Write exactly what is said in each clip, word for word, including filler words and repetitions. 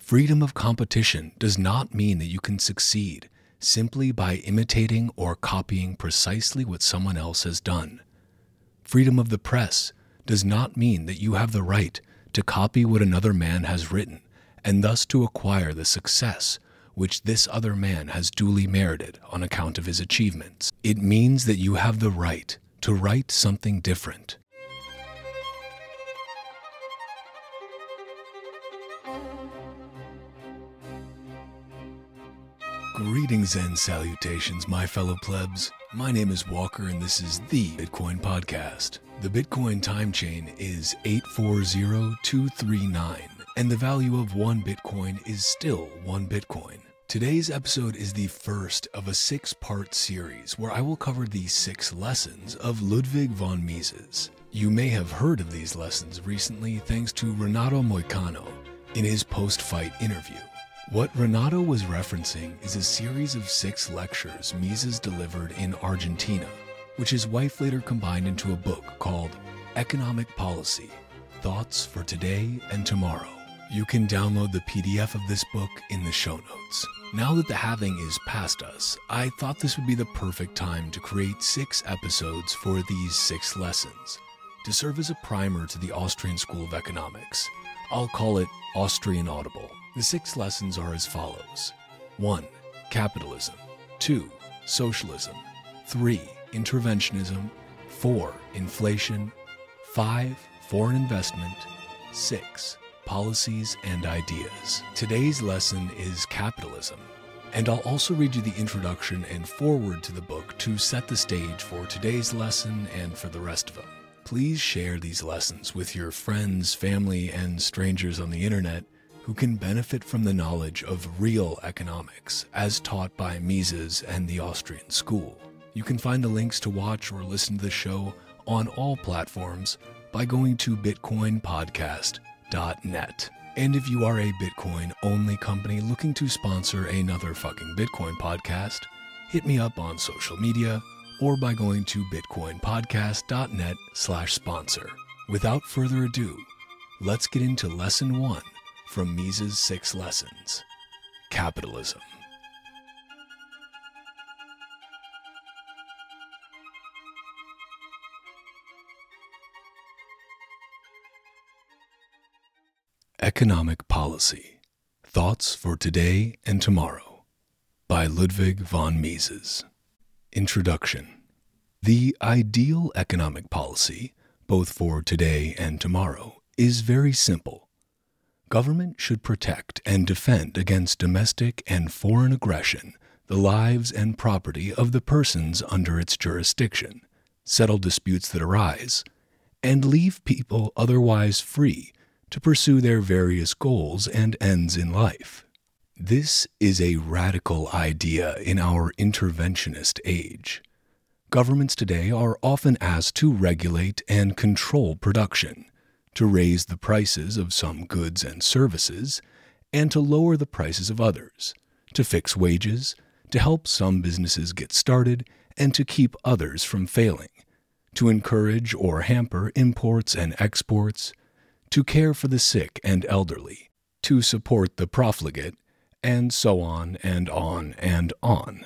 Freedom of competition does not mean that you can succeed simply by imitating or copying precisely what someone else has done. Freedom of the press does not mean that you have the right to copy what another man has written and thus to acquire the success which this other man has duly merited on account of his achievements. It means that you have the right to write something different. Greetings and salutations, my fellow plebs. My name is Walker, and this is the Bitcoin Podcast. The Bitcoin time chain is eight four zero two three nine, and the value of one Bitcoin is still one Bitcoin. Today's episode is the first of a six-part series where I will cover the six lessons of Ludwig von Mises. You may have heard of these lessons recently thanks to Renato Moicano in his post-fight interview. What Renato was referencing is a series of six lectures Mises delivered in Argentina, which his wife later combined into a book called Economic Policy: Thoughts for Today and Tomorrow. You can download the P D F of this book in the show notes. Now that the halving is past us, I thought this would be the perfect time to create six episodes for these six lessons, to serve as a primer to the Austrian School of Economics. I'll call it Austrian Audible. The six lessons are as follows. one. Capitalism. two. Socialism. three. Interventionism. four. Inflation. five. Foreign investment. six. Policies and ideas. Today's lesson is capitalism, and I'll also read you the introduction and foreword to the book to set the stage for today's lesson and for the rest of them. Please share these lessons with your friends, family, and strangers on the internet who can benefit from the knowledge of real economics as taught by Mises and the Austrian School. You can find the links to watch or listen to the show on all platforms by going to bitcoin podcast dot net. And if you are a Bitcoin-only company looking to sponsor another fucking Bitcoin podcast, hit me up on social media or by going to bitcoin podcast dot net slash sponsor. Without further ado, let's get into lesson one from Mises' six lessons. Capitalism. Economic Policy: Thoughts for Today and Tomorrow by Ludwig von Mises. Introduction. The ideal economic policy, both for today and tomorrow, is very simple. Government should protect and defend against domestic and foreign aggression the lives and property of the persons under its jurisdiction, settle disputes that arise, and leave people otherwise free to pursue their various goals and ends in life. This is a radical idea in our interventionist age. Governments today are often asked to regulate and control production, to raise the prices of some goods and services, and to lower the prices of others, to fix wages, to help some businesses get started, and to keep others from failing, to encourage or hamper imports and exports, to care for the sick and elderly, to support the profligate, and so on and on and on.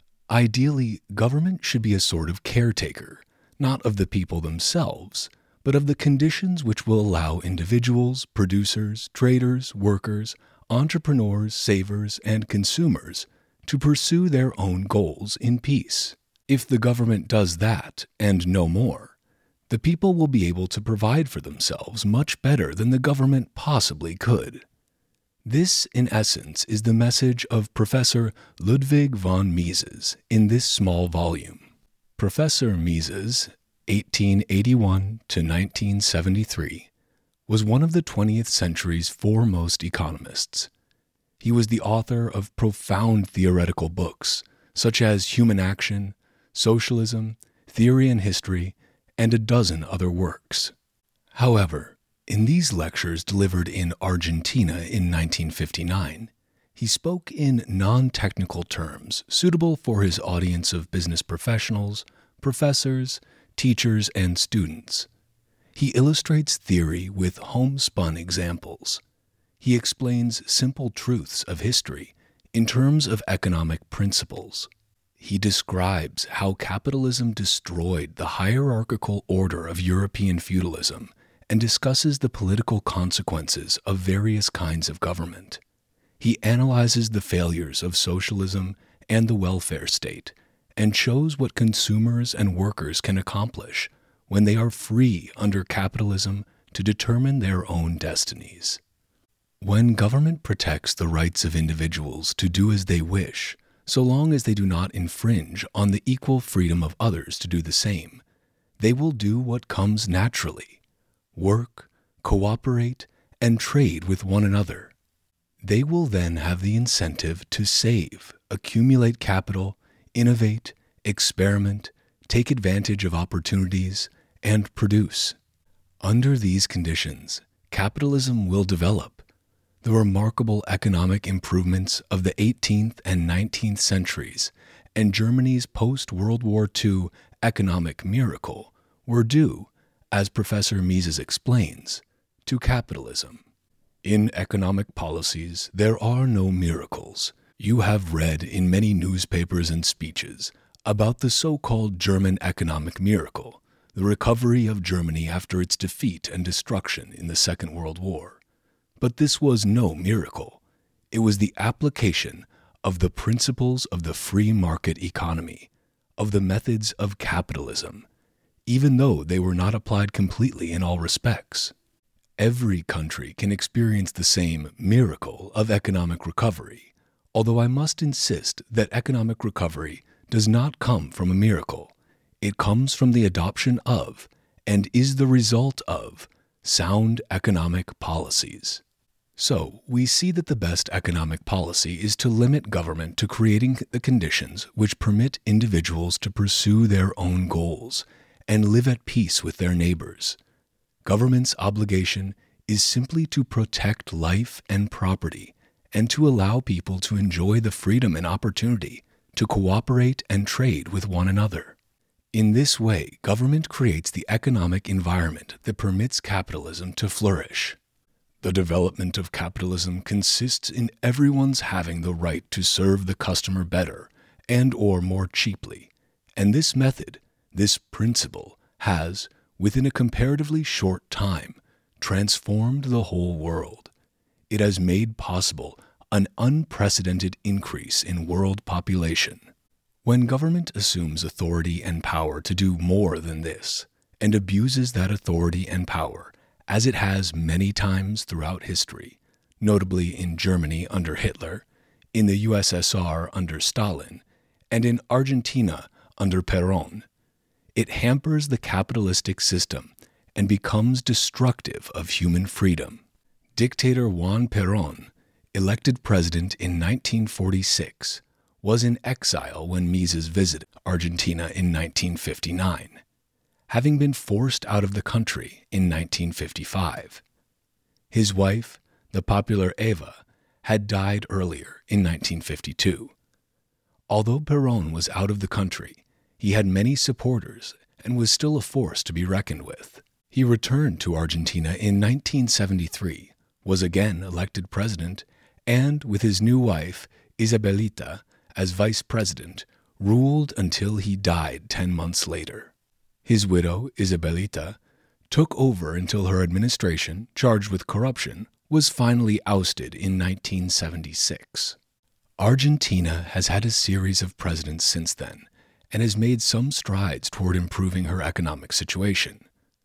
Ideally, government should be a sort of caretaker, not of the people themselves, but of the conditions which will allow individuals, producers, traders, workers, entrepreneurs, savers, and consumers to pursue their own goals in peace. If the government does that, and no more, the people will be able to provide for themselves much better than the government possibly could. This, in essence, is the message of Professor Ludwig von Mises in this small volume. Professor Mises, eighteen eighty-one to nineteen seventy-three, was one of the twentieth century's foremost economists. He was the author of profound theoretical books such as Human Action, Socialism, Theory and History, and a dozen other works. However, in these lectures delivered in Argentina in nineteen fifty-nine, he spoke in non-technical terms suitable for his audience of business professionals, professors, teachers, and students. He illustrates theory with homespun examples. He explains simple truths of history in terms of economic principles. He describes how capitalism destroyed the hierarchical order of European feudalism and discusses the political consequences of various kinds of government. He analyzes the failures of socialism and the welfare state and shows what consumers and workers can accomplish when they are free under capitalism to determine their own destinies. When government protects the rights of individuals to do as they wish, so long as they do not infringe on the equal freedom of others to do the same, they will do what comes naturally: work, cooperate, and trade with one another. They will then have the incentive to save, accumulate capital, innovate, experiment, take advantage of opportunities, and produce. Under these conditions, capitalism will develop. The remarkable economic improvements of the eighteenth and nineteenth centuries and Germany's post-World War Two economic miracle were due, as Professor Mises explains, to capitalism. In economic policies, there are no miracles. You have read in many newspapers and speeches about the so-called German economic miracle, the recovery of Germany after its defeat and destruction in the Second World War. But this was no miracle. It was the application of the principles of the free market economy, of the methods of capitalism, even though they were not applied completely in all respects. Every country can experience the same miracle of economic recovery, although I must insist that economic recovery does not come from a miracle. It comes from the adoption of, and is the result of, sound economic policies. So, we see that the best economic policy is to limit government to creating the conditions which permit individuals to pursue their own goals and live at peace with their neighbors. Government's obligation is simply to protect life and property and to allow people to enjoy the freedom and opportunity to cooperate and trade with one another. In this way, government creates the economic environment that permits capitalism to flourish. The development of capitalism consists in everyone's having the right to serve the customer better and or more cheaply, and this method, this principle, has, within a comparatively short time, transformed the whole world. It has made possible an unprecedented increase in world population. When government assumes authority and power to do more than this, and abuses that authority and power, as it has many times throughout history, notably in Germany under Hitler, in the U S S R under Stalin, and in Argentina under Perón, it hampers the capitalistic system and becomes destructive of human freedom. Dictator Juan Perón, elected president in nineteen forty-six, was in exile when Mises visited Argentina in nineteen fifty-nine, having been forced out of the country in nineteen fifty-five. His wife, the popular Eva, had died earlier in nineteen fifty-two. Although Perón was out of the country, he had many supporters and was still a force to be reckoned with. He returned to Argentina in nineteen seventy-three, was again elected president, and with his new wife, Isabelita, as vice president, ruled until he died ten months later. His widow, Isabelita, took over until her administration, charged with corruption, was finally ousted in nineteen seventy-six. Argentina has had a series of presidents since then, and has made some strides toward improving her economic situation.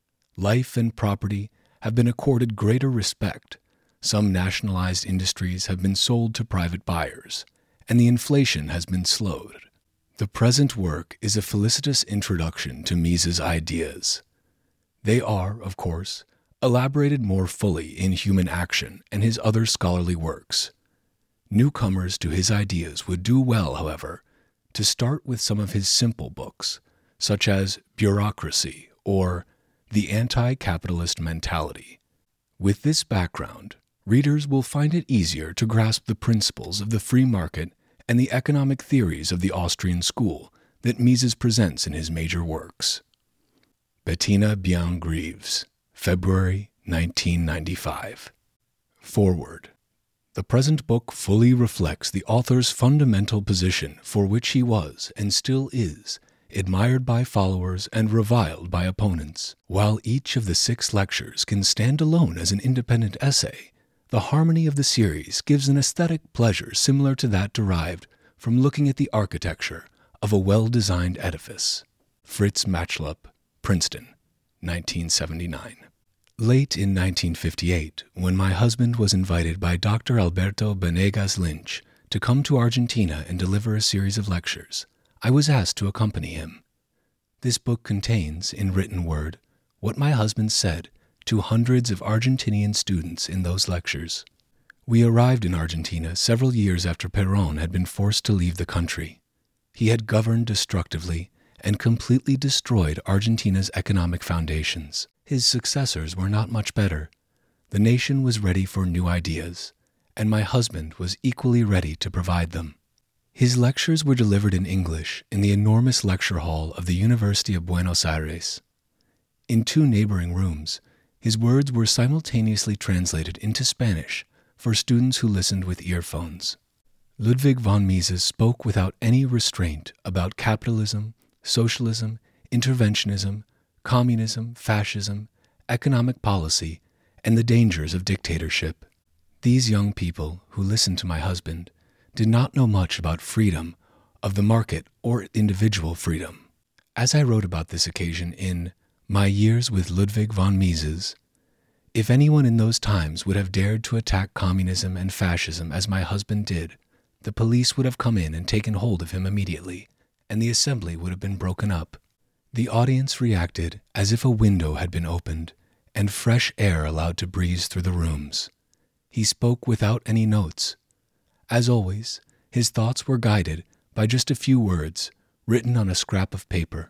Life and property have been accorded greater respect, some nationalized industries have been sold to private buyers, and the inflation has been slowed. The present work is a felicitous introduction to Mises' ideas. They are, of course, elaborated more fully in Human Action and his other scholarly works. Newcomers to his ideas would do well, however, to start with some of his simple books, such as Bureaucracy or The Anti-Capitalist Mentality. With this background, readers will find it easier to grasp the principles of the free market and the economic theories of the Austrian school that Mises presents in his major works. Bettina Bian-Greaves, February nineteen ninety-five. Foreword. The present book fully reflects the author's fundamental position for which he was, and still is, admired by followers and reviled by opponents. While each of the six lectures can stand alone as an independent essay, the harmony of the series gives an aesthetic pleasure similar to that derived from looking at the architecture of a well-designed edifice. Fritz Matschlup, Princeton, nineteen seventy-nine. Late in nineteen fifty-eight, when my husband was invited by Doctor Alberto Benegas Lynch to come to Argentina and deliver a series of lectures, I was asked to accompany him. This book contains, in written word, what my husband said to hundreds of Argentinian students in those lectures. We arrived in Argentina several years after Perón had been forced to leave the country. He had governed destructively and completely destroyed Argentina's economic foundations. His successors were not much better. The nation was ready for new ideas, and my husband was equally ready to provide them. His lectures were delivered in English in the enormous lecture hall of the University of Buenos Aires. In two neighboring rooms, his words were simultaneously translated into Spanish for students who listened with earphones. Ludwig von Mises spoke without any restraint about capitalism, socialism, interventionism, communism, fascism, economic policy, and the dangers of dictatorship. These young people who listened to my husband did not know much about freedom of the market or individual freedom. As I wrote about this occasion in My Years with Ludwig von Mises, if anyone in those times would have dared to attack communism and fascism as my husband did, the police would have come in and taken hold of him immediately, and the assembly would have been broken up. The audience reacted as if a window had been opened and fresh air allowed to breeze through the rooms. He spoke without any notes. As always, his thoughts were guided by just a few words written on a scrap of paper.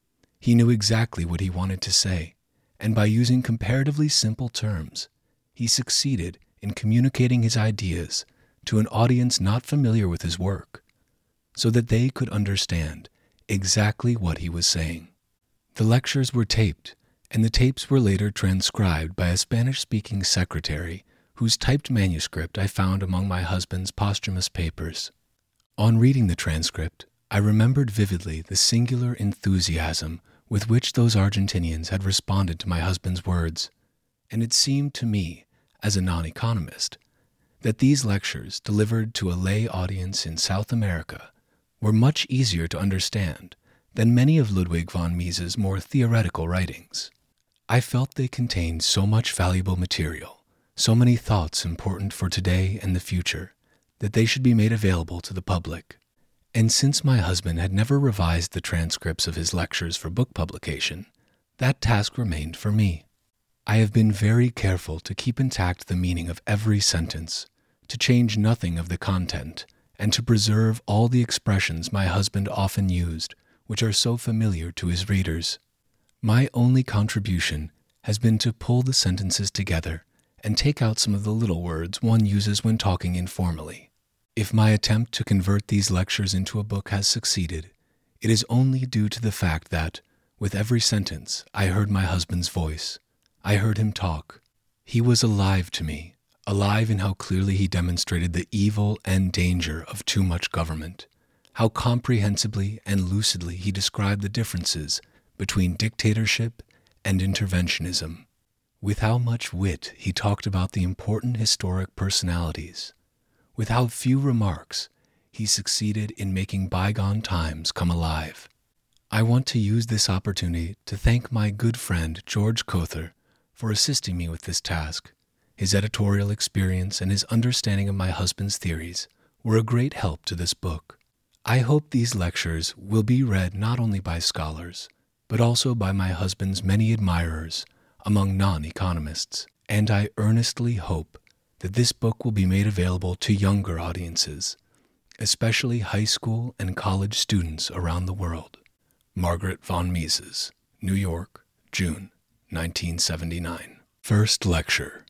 He knew exactly what he wanted to say, and by using comparatively simple terms, he succeeded in communicating his ideas to an audience not familiar with his work, so that they could understand exactly what he was saying. The lectures were taped, and the tapes were later transcribed by a Spanish-speaking secretary whose typed manuscript I found among my husband's posthumous papers. On reading the transcript, I remembered vividly the singular enthusiasm with which those Argentinians had responded to my husband's words, and it seemed to me, as a non-economist, that these lectures, delivered to a lay audience in South America, were much easier to understand than many of Ludwig von Mises' more theoretical writings. I felt they contained so much valuable material, so many thoughts important for today and the future, that they should be made available to the public. And since my husband had never revised the transcripts of his lectures for book publication, that task remained for me. I have been very careful to keep intact the meaning of every sentence, to change nothing of the content, and to preserve all the expressions my husband often used, which are so familiar to his readers. My only contribution has been to pull the sentences together and take out some of the little words one uses when talking informally. If my attempt to convert these lectures into a book has succeeded, it is only due to the fact that, with every sentence, I heard my husband's voice. I heard him talk. He was alive to me, alive in how clearly he demonstrated the evil and danger of too much government, how comprehensibly and lucidly he described the differences between dictatorship and interventionism, with how much wit he talked about the important historic personalities, with how few remarks he succeeded in making bygone times come alive. I want to use this opportunity to thank my good friend George Cother for assisting me with this task. His editorial experience and his understanding of my husband's theories were a great help to this book. I hope these lectures will be read not only by scholars, but also by my husband's many admirers among non-economists, and I earnestly hope that this book will be made available to younger audiences, especially high school and college students around the world. Margaret von Mises, New York, June, nineteen seventy-nine. First lecture.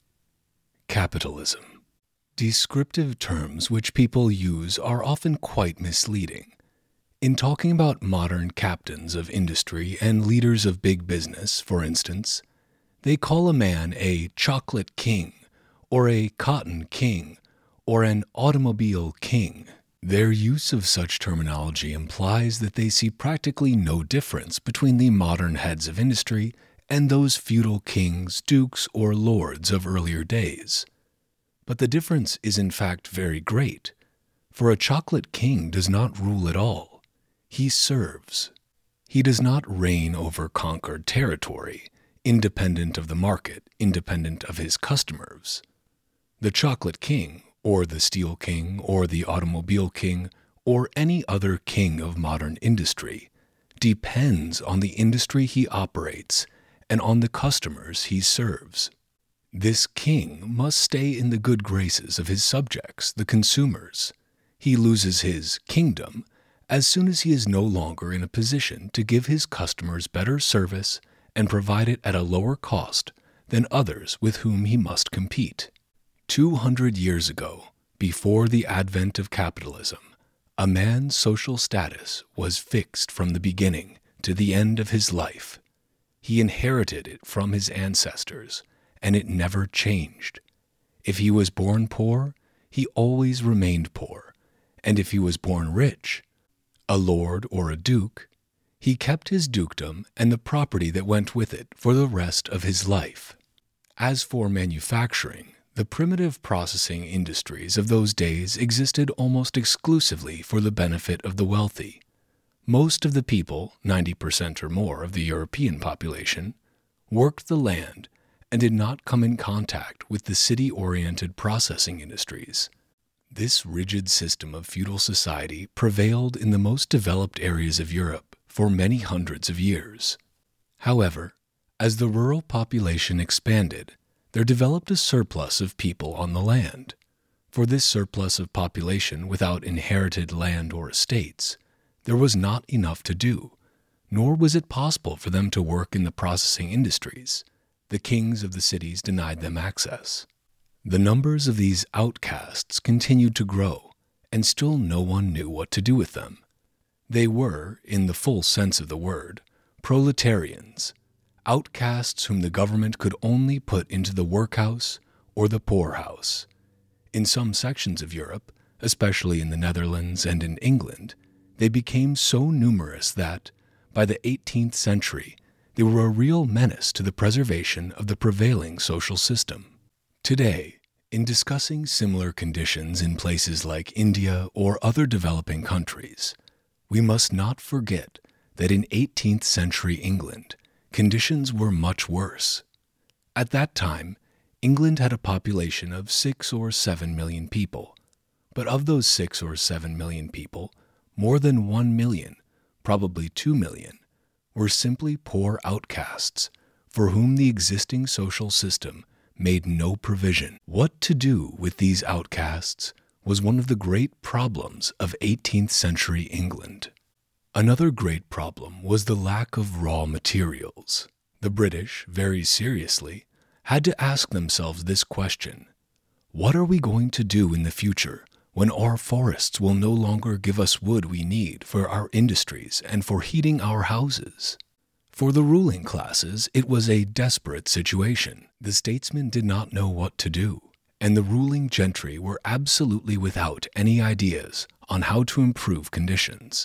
Capitalism. Descriptive terms which people use are often quite misleading. In talking about modern captains of industry and leaders of big business, for instance, they call a man a chocolate king or a cotton king, or an automobile king. Their use of such terminology implies that they see practically no difference between the modern heads of industry and those feudal kings, dukes, or lords of earlier days. But the difference is in fact very great, for a chocolate king does not rule at all. He serves. He does not reign over conquered territory, independent of the market, independent of his customers. The chocolate king, or the steel king, or the automobile king, or any other king of modern industry, depends on the industry he operates and on the customers he serves. This king must stay in the good graces of his subjects, the consumers. He loses his kingdom as soon as he is no longer in a position to give his customers better service and provide it at a lower cost than others with whom he must compete. Two hundred years ago, before the advent of capitalism, a man's social status was fixed from the beginning to the end of his life. He inherited it from his ancestors, and it never changed. If he was born poor, he always remained poor, and if he was born rich, a lord or a duke, he kept his dukedom and the property that went with it for the rest of his life. As for manufacturing, the primitive processing industries of those days existed almost exclusively for the benefit of the wealthy. Most of the people, ninety percent or more of the European population, worked the land and did not come in contact with the city-oriented processing industries. This rigid system of feudal society prevailed in the most developed areas of Europe for many hundreds of years. However, as the rural population expanded, there developed a surplus of people on the land. For this surplus of population without inherited land or estates, there was not enough to do, nor was it possible for them to work in the processing industries. The kings of the cities denied them access. The numbers of these outcasts continued to grow, and still no one knew what to do with them. They were, in the full sense of the word, proletarians, outcasts whom the government could only put into the workhouse or the poorhouse. In some sections of Europe, especially in the Netherlands and in England, they became so numerous that, by the eighteenth century, they were a real menace to the preservation of the prevailing social system. Today, in discussing similar conditions in places like India or other developing countries, we must not forget that in eighteenth century England, conditions were much worse. At that time, England had a population of six or seven million people, but of those six or seven million people, more than one million, probably two million, were simply poor outcasts for whom the existing social system made no provision. What to do with these outcasts was one of the great problems of eighteenth century England. Another great problem was the lack of raw materials. The British, very seriously, had to ask themselves this question: what are we going to do in the future when our forests will no longer give us wood we need for our industries and for heating our houses? For the ruling classes, it was a desperate situation. The statesmen did not know what to do, and the ruling gentry were absolutely without any ideas on how to improve conditions.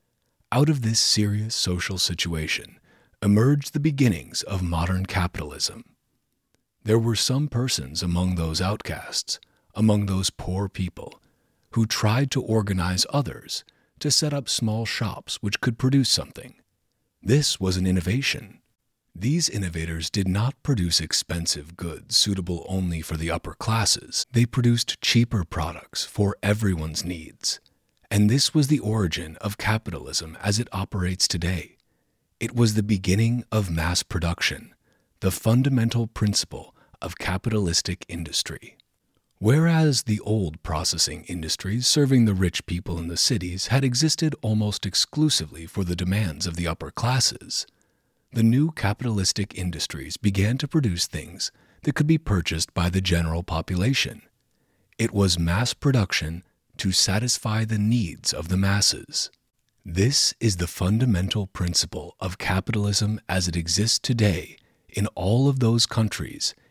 Out of this serious social situation emerged the beginnings of modern capitalism. There were some persons among those outcasts, among those poor people, who tried to organize others to set up small shops which could produce something. This was an innovation. These innovators did not produce expensive goods suitable only for the upper classes. They produced cheaper products for everyone's needs. And this was the origin of capitalism as it operates today. It was the beginning of mass production, the fundamental principle of capitalistic industry. Whereas the old processing industries serving the rich people in the cities had existed almost exclusively for the demands of the upper classes, the new capitalistic industries began to produce things that could be purchased by the general population. It was mass production to satisfy the needs of the masses. This is the fundamental principle of capitalism as it exists today in all of those countries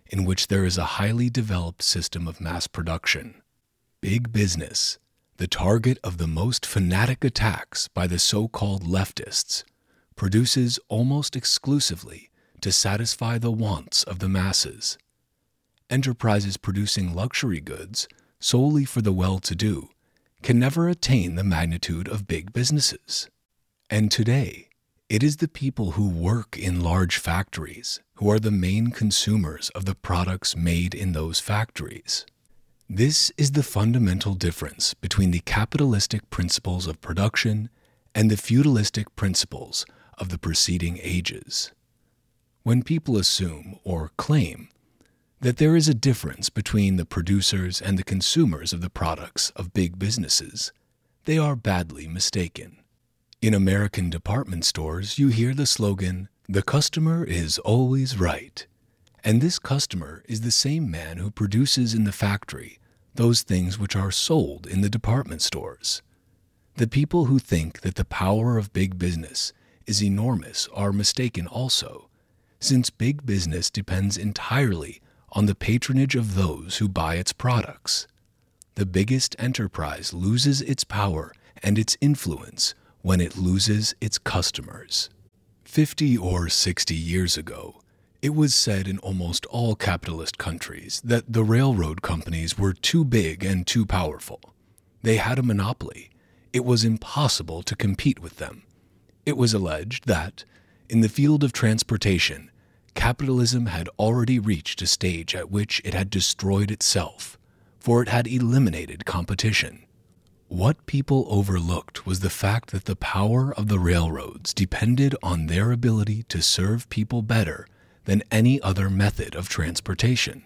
in which there is a highly developed system of mass production. Big business, the target of the most fanatic attacks by the so-called leftists, produces almost exclusively to satisfy the wants of the masses. Enterprises producing luxury goods solely for the well-to-do can never attain the magnitude of big businesses. And today, it is the people who work in large factories who are the main consumers of the products made in those factories. This is the fundamental difference between the capitalistic principles of production and the feudalistic principles of the preceding ages. When people assume or claim that there is a difference between the producers and the consumers of the products of big businesses, they are badly mistaken. In American department stores, you hear the slogan, "The customer is always right." And this customer is the same man who produces in the factory those things which are sold in the department stores. The people who think that the power of big business is enormous are mistaken also, since big business depends entirely on the patronage of those who buy its products. The biggest enterprise loses its power and its influence when it loses its customers. Fifty or sixty years ago, it was said in almost all capitalist countries that the railroad companies were too big and too powerful. They had a monopoly. It was impossible to compete with them. It was alleged that, in the field of transportation, capitalism had already reached a stage at which it had destroyed itself, for it had eliminated competition. What people overlooked was the fact that the power of the railroads depended on their ability to serve people better than any other method of transportation.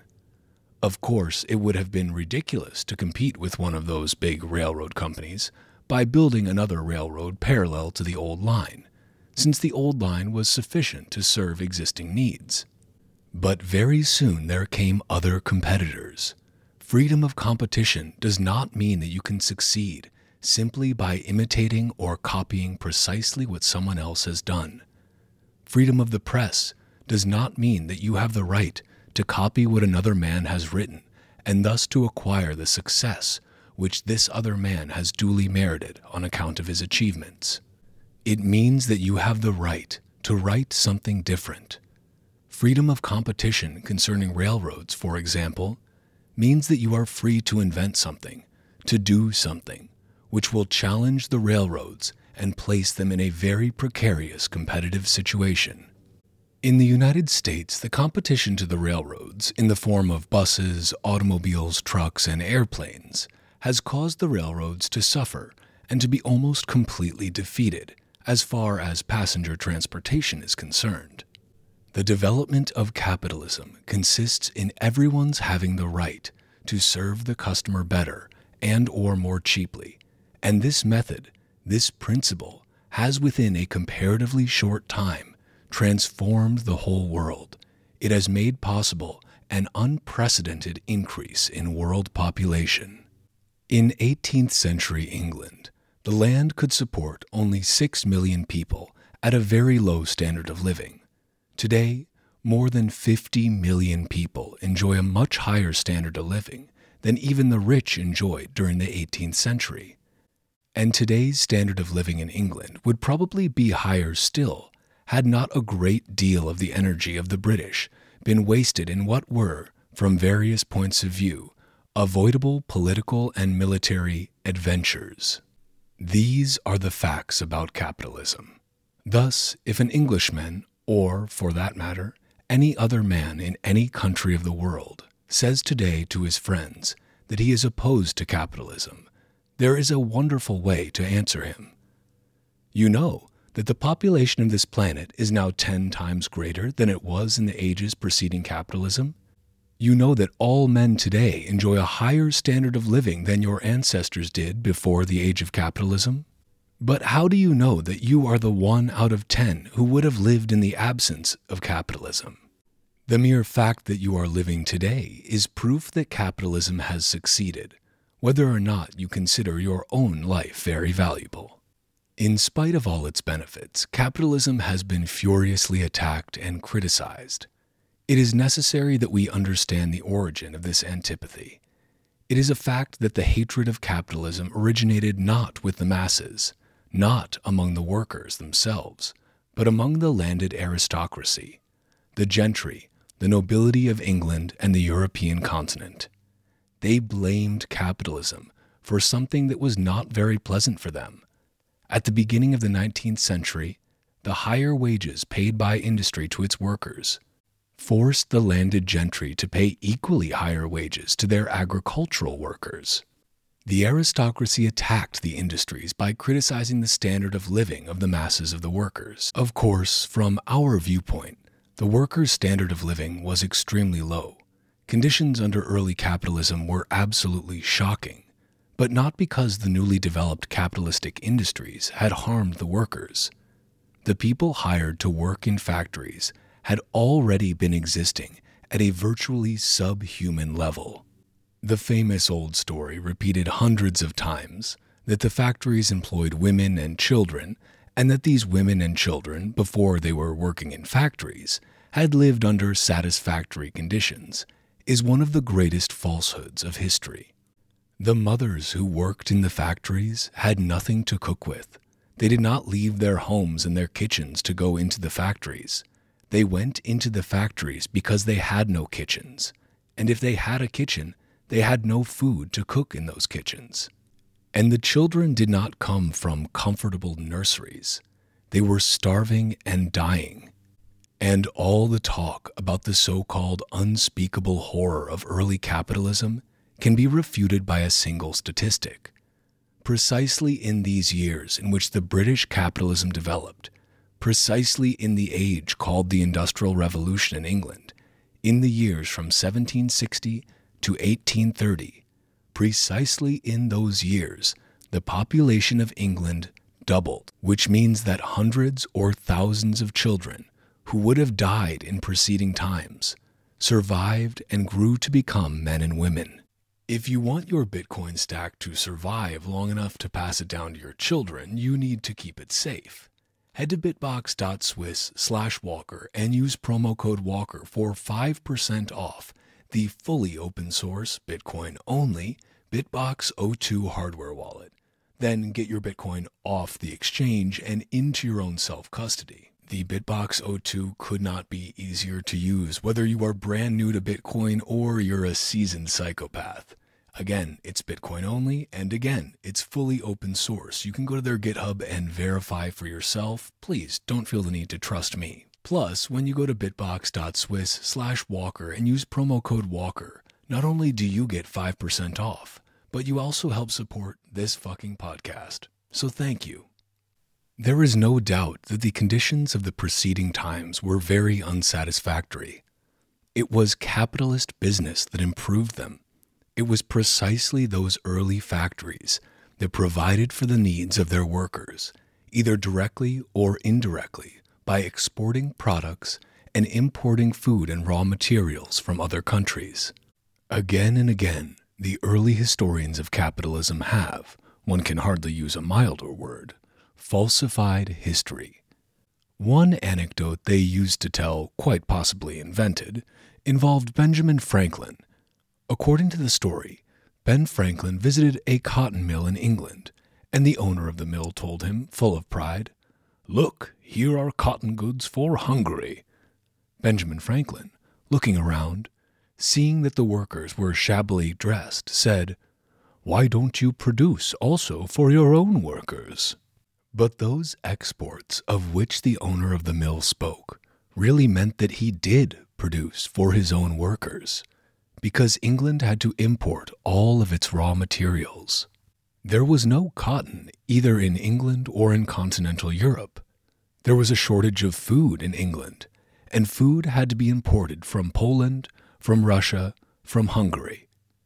Of course, it would have been ridiculous to compete with one of those big railroad companies by building another railroad parallel to the old line, since the old line was sufficient to serve existing needs. But very soon there came other competitors. Freedom of competition does not mean that you can succeed simply by imitating or copying precisely what someone else has done. Freedom of the press does not mean that you have the right to copy what another man has written and thus to acquire the success which this other man has duly merited on account of his achievements. It means that you have the right to write something different. Freedom of competition concerning railroads, for example, means that you are free to invent something, to do something, which will challenge the railroads and place them in a very precarious competitive situation. In the United States, the competition to the railroads, in the form of buses, automobiles, trucks, and airplanes, has caused the railroads to suffer and to be almost completely defeated as far as passenger transportation is concerned. The development of capitalism consists in everyone's having the right to serve the customer better and or more cheaply, and this method, this principle, has within a comparatively short time transformed the whole world. It has made possible an unprecedented increase in world population. In eighteenth century England, the land could support only six million people at a very low standard of living. Today, more than fifty million people enjoy a much higher standard of living than even the rich enjoyed during the eighteenth century. And today's standard of living in England would probably be higher still had not a great deal of the energy of the British been wasted in what were, from various points of view, avoidable political and military adventures. These are the facts about capitalism. Thus, if an Englishman, or, for that matter, any other man in any country of the world, says today to his friends that he is opposed to capitalism, there is a wonderful way to answer him. You know that the population of this planet is now ten times greater than it was in the ages preceding capitalism. You know that all men today enjoy a higher standard of living than your ancestors did before the age of capitalism. But how do you know that you are the one out of ten who would have lived in the absence of capitalism? The mere fact that you are living today is proof that capitalism has succeeded, whether or not you consider your own life very valuable. In spite of all its benefits, capitalism has been furiously attacked and criticized. It is necessary that we understand the origin of this antipathy. It is a fact that the hatred of capitalism originated not with the masses, not among the workers themselves, but among the landed aristocracy, the gentry, the nobility of England and the European continent. They blamed capitalism for something that was not very pleasant for them. At the beginning of the nineteenth century, the higher wages paid by industry to its workers forced the landed gentry to pay equally higher wages to their agricultural workers. The aristocracy attacked the industries by criticizing the standard of living of the masses of the workers. Of course, from our viewpoint, the workers' standard of living was extremely low. Conditions under early capitalism were absolutely shocking, but not because the newly developed capitalistic industries had harmed the workers. The people hired to work in factories had already been existing at a virtually subhuman level. The famous old story, repeated hundreds of times, that the factories employed women and children, and that these women and children, before they were working in factories, had lived under satisfactory conditions, is one of the greatest falsehoods of history. The mothers who worked in the factories had nothing to cook with. They did not leave their homes and their kitchens to go into the factories. They went into the factories because they had no kitchens, and if they had a kitchen, they had no food to cook in those kitchens. And the children did not come from comfortable nurseries. They were starving and dying. And all the talk about the so-called unspeakable horror of early capitalism can be refuted by a single statistic. Precisely in these years in which the British capitalism developed, precisely in the age called the Industrial Revolution in England, in the years from seventeen sixty to eighteen thirty, precisely in those years, the population of England doubled, which means that hundreds or thousands of children who would have died in preceding times survived and grew to become men and women. If you want your Bitcoin stack to survive long enough to pass it down to your children, you need to keep it safe. Head to bitbox.swiss slash Walker and use promo code Walker for five percent off the fully open source, Bitcoin only, BitBox O two hardware wallet. Then get your Bitcoin off the exchange and into your own self-custody. The BitBox O two could not be easier to use, whether you are brand new to Bitcoin or you're a seasoned psychopath. Again, it's Bitcoin only, and again, it's fully open source. You can go to their GitHub and verify for yourself. Please don't feel the need to trust me. Plus, when you go to bitbox.swiss slash Walker and use promo code Walker, not only do you get five percent off, but you also help support this fucking podcast. So thank you. There is no doubt that the conditions of the preceding times were very unsatisfactory. It was capitalist business that improved them. It was precisely those early factories that provided for the needs of their workers, either directly or indirectly, by exporting products and importing food and raw materials from other countries. Again and again, the early historians of capitalism have, one can hardly use a milder word, falsified history. One anecdote they used to tell, quite possibly invented, involved Benjamin Franklin. According to the story, Ben Franklin visited a cotton mill in England, and the owner of the mill told him, full of pride, "Look, here are cotton goods for Hungary." Benjamin Franklin, looking around, seeing that the workers were shabbily dressed, said, "Why don't you produce also for your own workers?" But those exports of which the owner of the mill spoke really meant that he did produce for his own workers, because England had to import all of its raw materials. There was no cotton either in England or in continental Europe. There was a shortage of food in England, and food had to be imported from Poland, from Russia, from Hungary.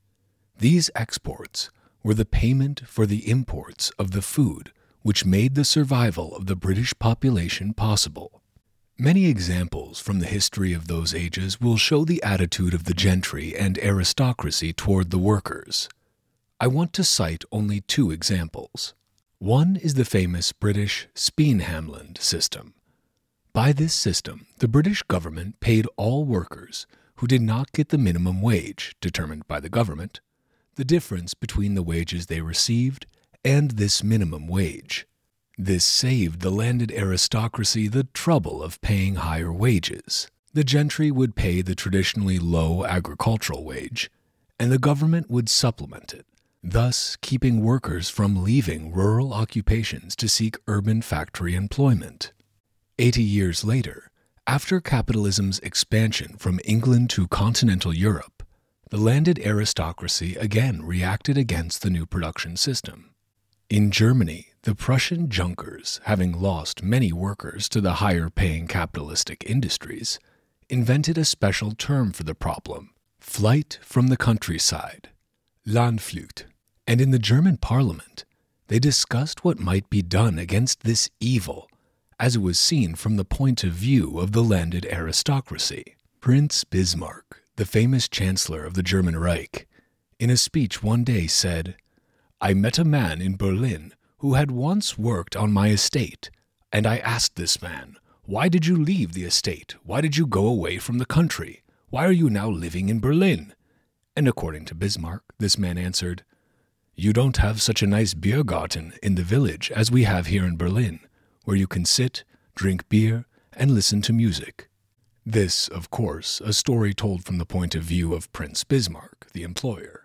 These exports were the payment for the imports of the food which made the survival of the British population possible. Many examples from the history of those ages will show the attitude of the gentry and aristocracy toward the workers. I want to cite only two examples. One is the famous British Speen-Hamland system. By this system, the British government paid all workers who did not get the minimum wage determined by the government, the difference between the wages they received and this minimum wage. This saved the landed aristocracy the trouble of paying higher wages. The gentry would pay the traditionally low agricultural wage, and the government would supplement it, thus keeping workers from leaving rural occupations to seek urban factory employment. Eighty years later, after capitalism's expansion from England to continental Europe, the landed aristocracy again reacted against the new production system. In Germany, the Prussian Junkers, having lost many workers to the higher-paying capitalistic industries, invented a special term for the problem, flight from the countryside, Landflucht, and in the German parliament, they discussed what might be done against this evil, as it was seen from the point of view of the landed aristocracy. Prince Bismarck, the famous chancellor of the German Reich, in a speech one day said, "I met a man in Berlin who had once worked on my estate, and I asked this man, 'Why did you leave the estate? Why did you go away from the country? Why are you now living in Berlin?' And according to Bismarck, this man answered, 'You don't have such a nice beer garden in the village as we have here in Berlin, where you can sit, drink beer, and listen to music.'" This, of course, a story told from the point of view of Prince Bismarck, the employer.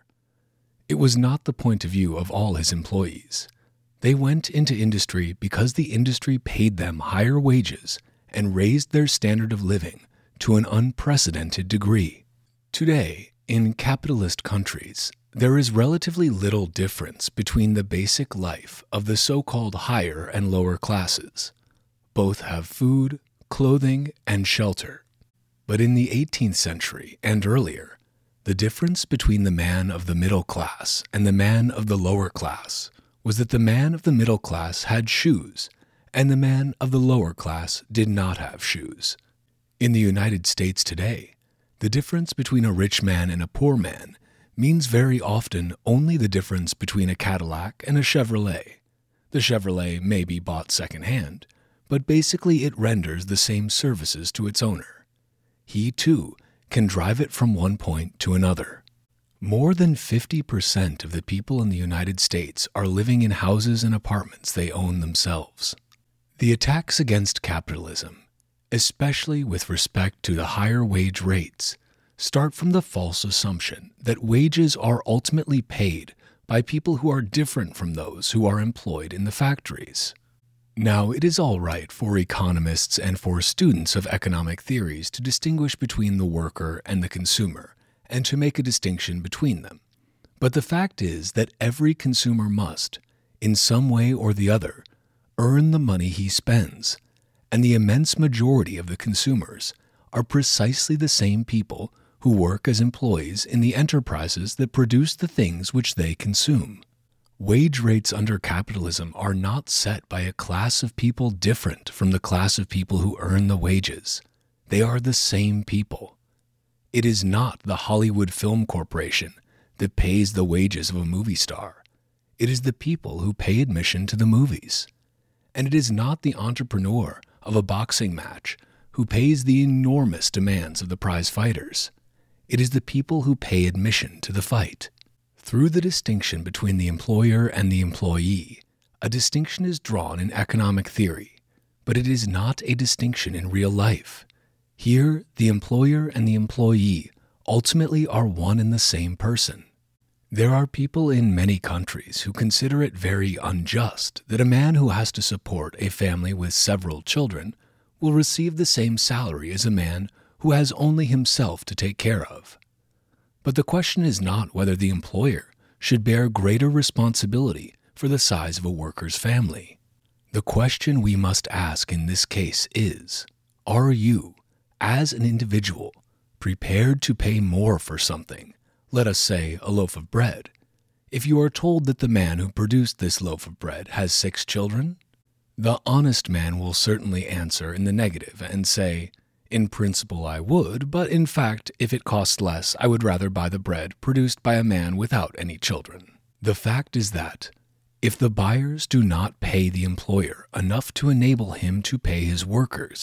It was not the point of view of all his employees. They went into industry because the industry paid them higher wages and raised their standard of living to an unprecedented degree. Today, in capitalist countries, there is relatively little difference between the basic life of the so-called higher and lower classes. Both have food, clothing, and shelter. But in the eighteenth century and earlier, the difference between the man of the middle class and the man of the lower class was that the man of the middle class had shoes, and the man of the lower class did not have shoes. In the United States today, the difference between a rich man and a poor man means very often only the difference between a Cadillac and a Chevrolet. The Chevrolet may be bought secondhand, but basically it renders the same services to its owner. He, too, can drive it from one point to another. More than fifty percent of the people in the United States are living in houses and apartments they own themselves. The attacks against capitalism, especially with respect to the higher wage rates, start from the false assumption that wages are ultimately paid by people who are different from those who are employed in the factories. Now, it is all right for economists and for students of economic theories to distinguish between the worker and the consumer, and to make a distinction between them. But the fact is that every consumer must, in some way or the other, earn the money he spends, and the immense majority of the consumers are precisely the same people who work as employees in the enterprises that produce the things which they consume. Wage rates under capitalism are not set by a class of people different from the class of people who earn the wages. They are the same people. It is not the Hollywood Film Corporation that pays the wages of a movie star. It is the people who pay admission to the movies. And it is not the entrepreneur of a boxing match who pays the enormous demands of the prize fighters. It is the people who pay admission to the fight. Through the distinction between the employer and the employee, a distinction is drawn in economic theory, but it is not a distinction in real life. Here, the employer and the employee ultimately are one and the same person. There are people in many countries who consider it very unjust that a man who has to support a family with several children will receive the same salary as a man who has only himself to take care of. But the question is not whether the employer should bear greater responsibility for the size of a worker's family. The question we must ask in this case is, are you, as an individual, prepared to pay more for something, let us say a loaf of bread, if you are told that the man who produced this loaf of bread has six children? The honest man will certainly answer in the negative and say, "In principle I would, but in fact, if it costs less, I would rather buy the bread produced by a man without any children." The fact is that, if the buyers do not pay the employer enough to enable him to pay his workers,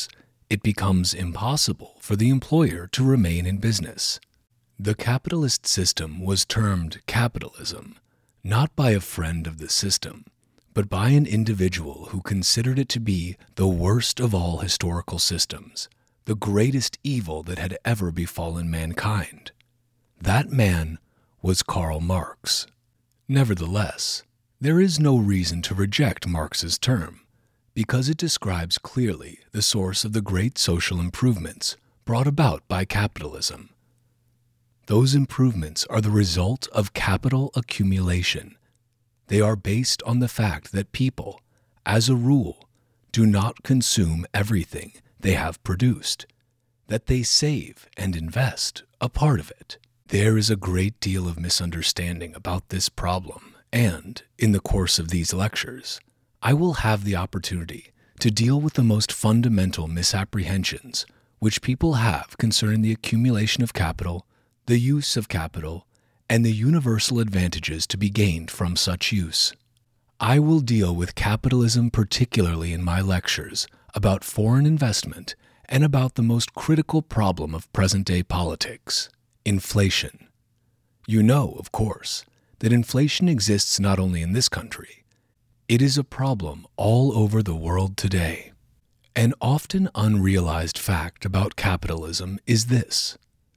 it becomes impossible for the employer to remain in business. The capitalist system was termed capitalism, not by a friend of the system, but by an individual who considered it to be the worst of all historical systems, the greatest evil that had ever befallen mankind. That man was Karl Marx. Nevertheless, there is no reason to reject Marx's term, because it describes clearly the source of the great social improvements brought about by capitalism. Those improvements are the result of capital accumulation. They are based on the fact that people, as a rule, do not consume everything they have produced, that they save and invest a part of it. There is a great deal of misunderstanding about this problem, and, in the course of these lectures, I will have the opportunity to deal with the most fundamental misapprehensions which people have concerning the accumulation of capital, the use of capital, and the universal advantages to be gained from such use. I will deal with capitalism particularly in my lectures about foreign investment and about the most critical problem of present-day politics, inflation. You know, of course, that inflation exists not only in this country. It is a problem all over the world today. An often unrealized fact about capitalism is this: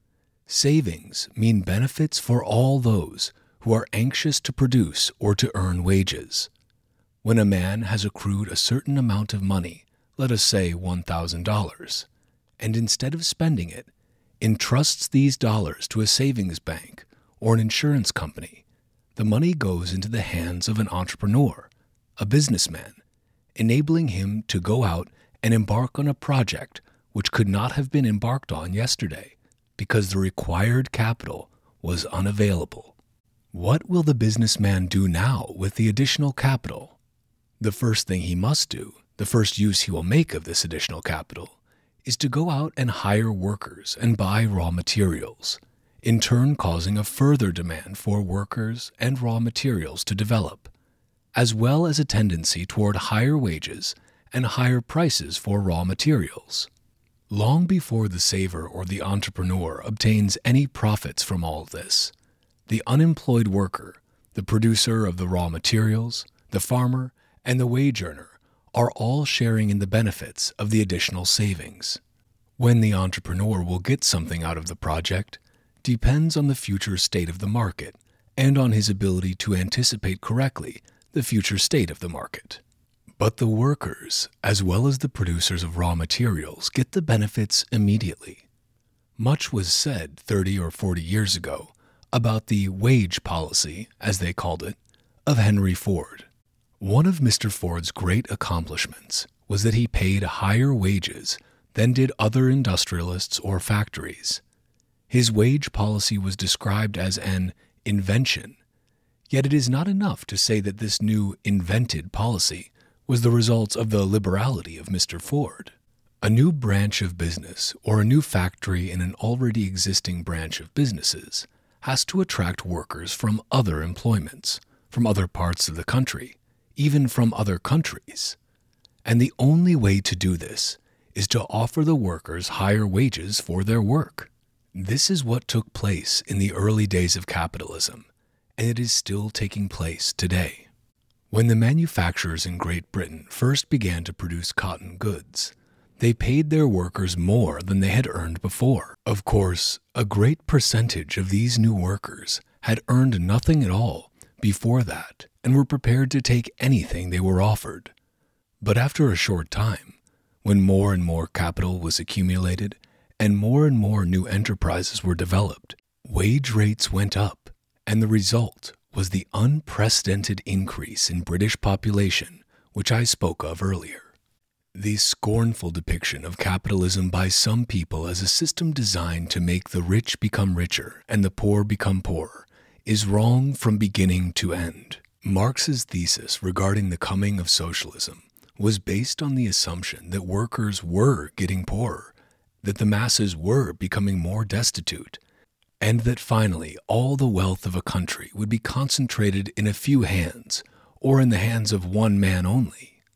savings mean benefits for all those who are anxious to produce or to earn wages. When a man has accrued a certain amount of money, let us say one thousand dollars, and instead of spending it, entrusts these dollars to a savings bank or an insurance company, the money goes into the hands of an entrepreneur, a businessman, enabling him to go out and embark on a project which could not have been embarked on yesterday, because the required capital was unavailable. What will the businessman do now with the additional capital? The first thing he must do, the first use he will make of this additional capital, is to go out and hire workers and buy raw materials, in turn causing a further demand for workers and raw materials to develop, as well as a tendency toward higher wages and higher prices for raw materials. Long before the saver or the entrepreneur obtains any profits from all of this, the unemployed worker, the producer of the raw materials, the farmer, and the wage earner are all sharing in the benefits of the additional savings. When the entrepreneur will get something out of the project depends on the future state of the market and on his ability to anticipate correctly the future state of the market. But the workers, as well as the producers of raw materials, get the benefits immediately. Much was said thirty or forty years ago about the wage policy, as they called it, of Henry Ford. One of Mister Ford's great accomplishments was that he paid higher wages than did other industrialists or factories. His wage policy was described as an invention, yet it is not enough to say that this new invented policy was the result of the liberality of Mister Ford. A new branch of business or a new factory in an already existing branch of businesses has to attract workers from other employments, from other parts of the country, even from other countries. And the only way to do this is to offer the workers higher wages for their work. This is what took place in the early days of capitalism, and it is still taking place today. When the manufacturers in Great Britain first began to produce cotton goods, they paid their workers more than they had earned before. Of course, a great percentage of these new workers had earned nothing at all before that and were prepared to take anything they were offered. But after a short time, when more and more capital was accumulated and more and more new enterprises were developed, wage rates went up, and the result was the unprecedented increase in British population, which I spoke of earlier. The scornful depiction of capitalism by some people as a system designed to make the rich become richer and the poor become poorer is wrong from beginning to end. Marx's thesis regarding the coming of socialism was based on the assumption that workers were getting poorer, that the masses were becoming more destitute, and that finally all the wealth of a country would be concentrated in a few hands, or in the hands of one man only.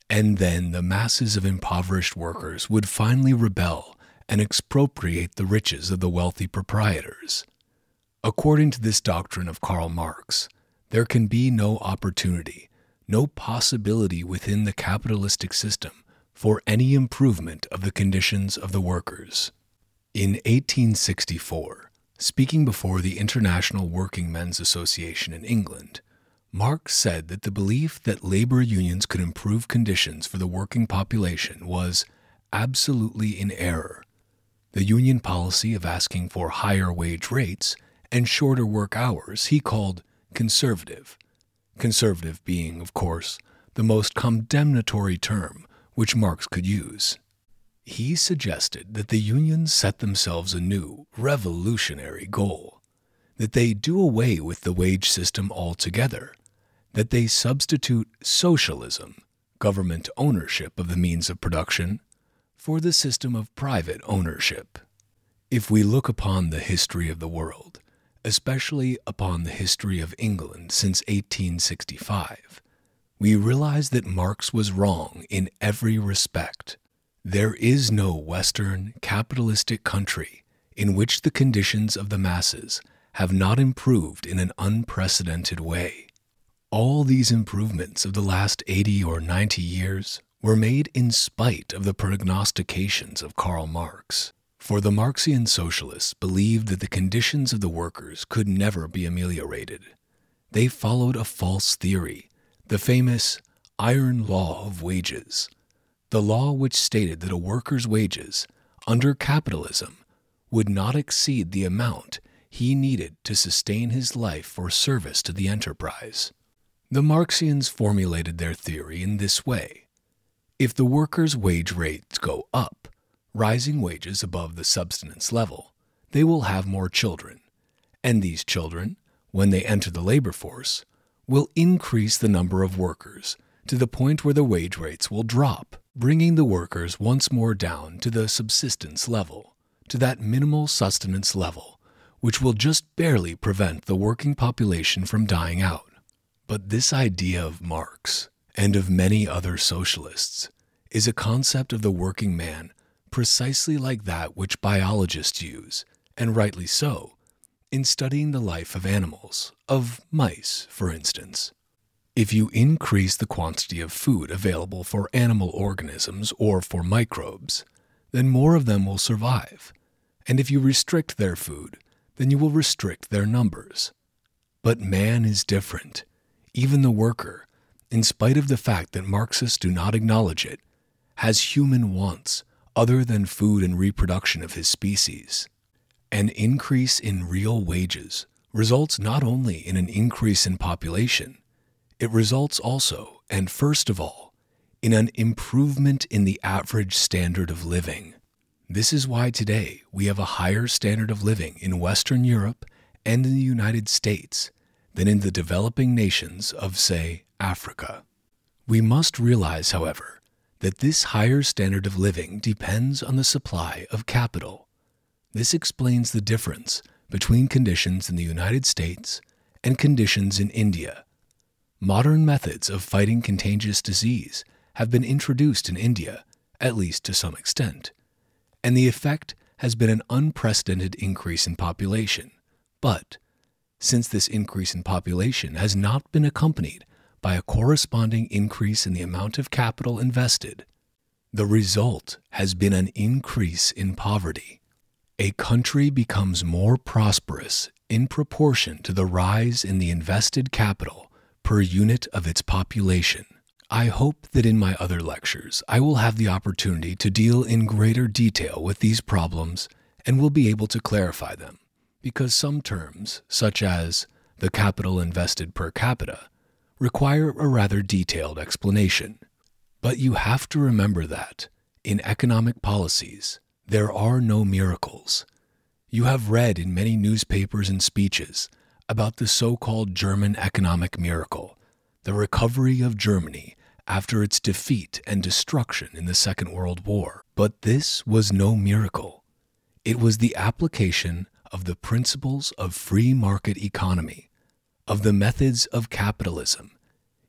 And then the masses of impoverished workers would finally rebel and expropriate the riches of the wealthy proprietors. According to this doctrine of Karl Marx, there can be no opportunity, no possibility within the capitalistic system for any improvement of the conditions of the workers. In eighteen sixty-four, speaking before the International Working Men's Association in England, Marx said that the belief that labor unions could improve conditions for the working population was absolutely in error. The union policy of asking for higher wage rates and shorter work hours he called conservative. Conservative being, of course, the most condemnatory term which Marx could use. He suggested that the unions set themselves a new, revolutionary goal, that they do away with the wage system altogether, that they substitute socialism, government ownership of the means of production, for the system of private ownership. If we look upon the history of the world, especially upon the history of England since eighteen sixty-five, we realize that Marx was wrong in every respect. There is no Western capitalistic country in which the conditions of the masses have not improved in an unprecedented way. All these improvements of the last eighty or ninety years were made in spite of the prognostications of Karl Marx. For the Marxian socialists believed that the conditions of the workers could never be ameliorated. They followed a false theory, the famous iron law of wages, the law which stated that a worker's wages, under capitalism, would not exceed the amount he needed to sustain his life for service to the enterprise. The Marxians formulated their theory in this way. If the workers' wage rates go up, rising wages above the subsistence level, they will have more children, and these children, when they enter the labor force, will increase the number of workers to the point where the wage rates will drop, bringing the workers once more down to the subsistence level, to that minimal sustenance level, which will just barely prevent the working population from dying out. But this idea of Marx, and of many other socialists, is a concept of the working man precisely like that which biologists use, and rightly so, in studying the life of animals, of mice, for instance. If you increase the quantity of food available for animal organisms or for microbes, then more of them will survive, and if you restrict their food, then you will restrict their numbers. But man is different. Even the worker, in spite of the fact that Marxists do not acknowledge it, has human wants other than food and reproduction of his species. An increase in real wages results not only in an increase in population, it results also, and first of all, in an improvement in the average standard of living. This is why today we have a higher standard of living in Western Europe and in the United States than in the developing nations of, say, Africa. We must realize, however, that this higher standard of living depends on the supply of capital. This explains the difference between conditions in the United States and conditions in India. Modern methods of fighting contagious disease have been introduced in India, at least to some extent, and the effect has been an unprecedented increase in population. But since this increase in population has not been accompanied by a corresponding increase in the amount of capital invested, the result has been an increase in poverty. A country becomes more prosperous in proportion to the rise in the invested capital per unit of its population. I hope that in my other lectures I will have the opportunity to deal in greater detail with these problems and will be able to clarify them, because some terms, such as the capital invested per capita, require a rather detailed explanation. But you have to remember that, in economic policies, there are no miracles. You have read in many newspapers and speeches about the so-called German economic miracle, the recovery of Germany after its defeat and destruction in the Second World War. But this was no miracle. It was the application of the principles of free market economy, of the methods of capitalism,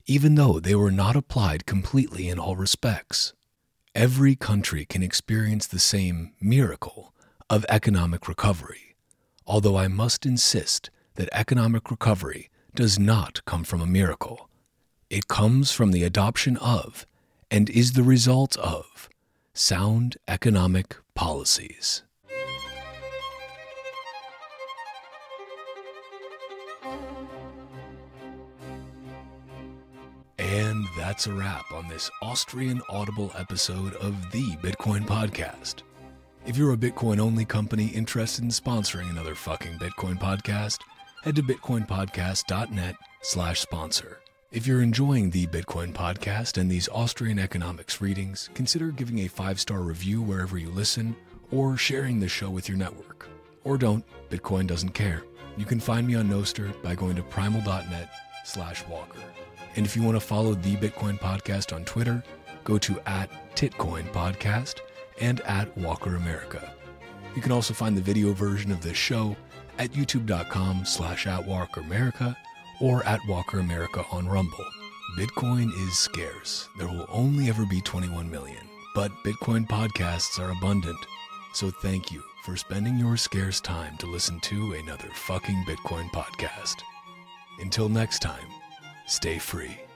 even though they were not applied completely in all respects. Every country can experience the same miracle of economic recovery, although I must insist that economic recovery does not come from a miracle. It comes from the adoption of, and is the result of, sound economic policies. And that's a wrap on this Austrian Audible episode of the Bitcoin Podcast. If you're a Bitcoin-only company interested in sponsoring another fucking Bitcoin podcast, head to bitcoinpodcast.net slash sponsor. If you're enjoying the Bitcoin Podcast and these Austrian economics readings, consider giving a five-star review wherever you listen, or sharing the show with your network. Or don't, Bitcoin doesn't care. You can find me on Nostr by going to primal.net slash walker. And if you want to follow the Bitcoin Podcast on Twitter, go to at Titcoin Podcast and at Walker America. You can also find the video version of this show at youtube.com slash at Walker America or at Walker America on Rumble. Bitcoin is scarce. There will only ever be twenty-one million, but Bitcoin podcasts are abundant. So thank you for spending your scarce time to listen to another fucking Bitcoin podcast. Until next time, stay free.